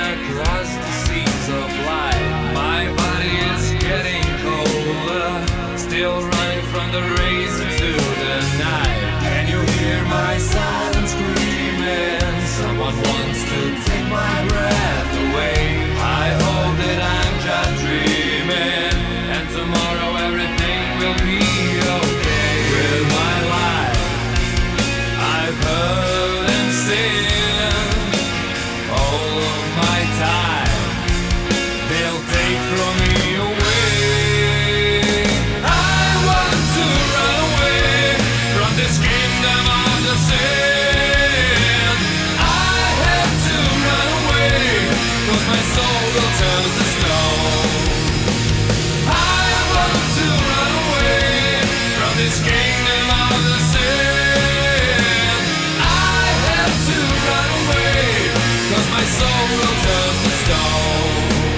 across the seas of life. My body is getting colder, still running from the race into the night. Can you hear my silent screaming? Someone wants to take my breath away. I hope that I'm just dreaming, and tomorrow everything will be okay. With my life, I've heard and seen all of my time. They'll take from me away. I want to run away from this kingdom of the sin. I have to run away, 'cause my soul will turn to stone. I want to run away from this kingdom of the sin. I have to run away, 'cause my soul will turn to stone.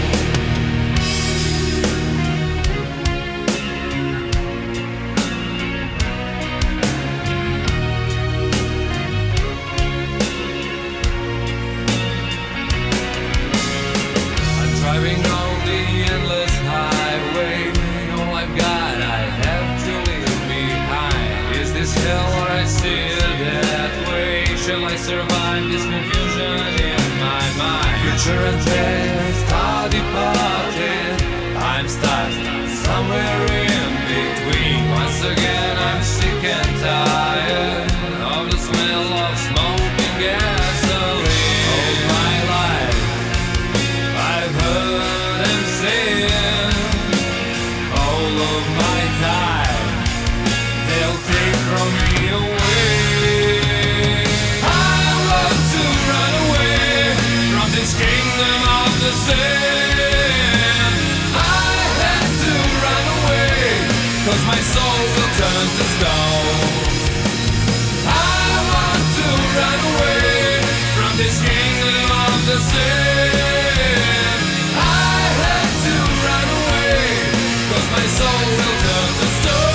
I'm driving on the endless highway. All I've got, I have to leave behind. Is this hell or I see it that way? Shall I survive this confusion in my mind? Future and past are departed. I'm stuck somewhere in between. Once again I'm sick and tired of the smell of smoke and gasoline. All my life I've heard and seen all of my time. They'll take from me away. I want to run away from this kingdom of the sin. I have to run away, 'cause my soul will turn to stone. I want to run away from this kingdom of the sin. I have to run away, 'cause my soul will turn to stone.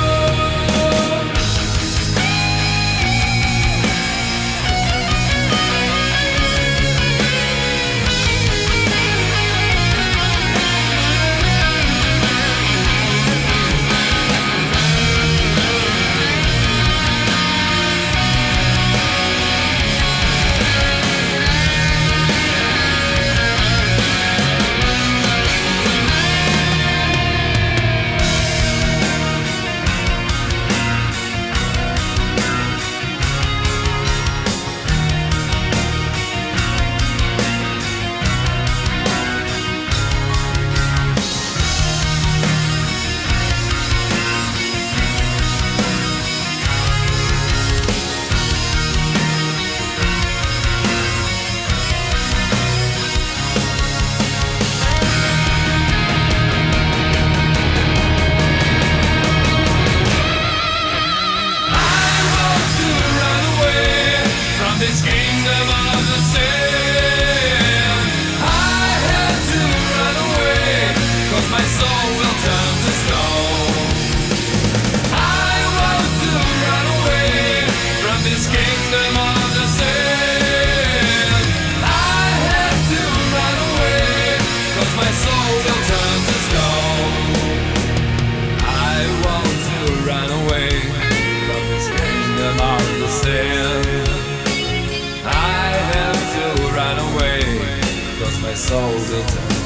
This kingdom of the sin. I had to run away, 'cause my soul will turn to stone. I want to run away from this kingdom of the sin. I had to run away, 'cause my soul will turn to stone. I want to run away from this kingdom of the sin. I have to run away, 'cause my soul will turn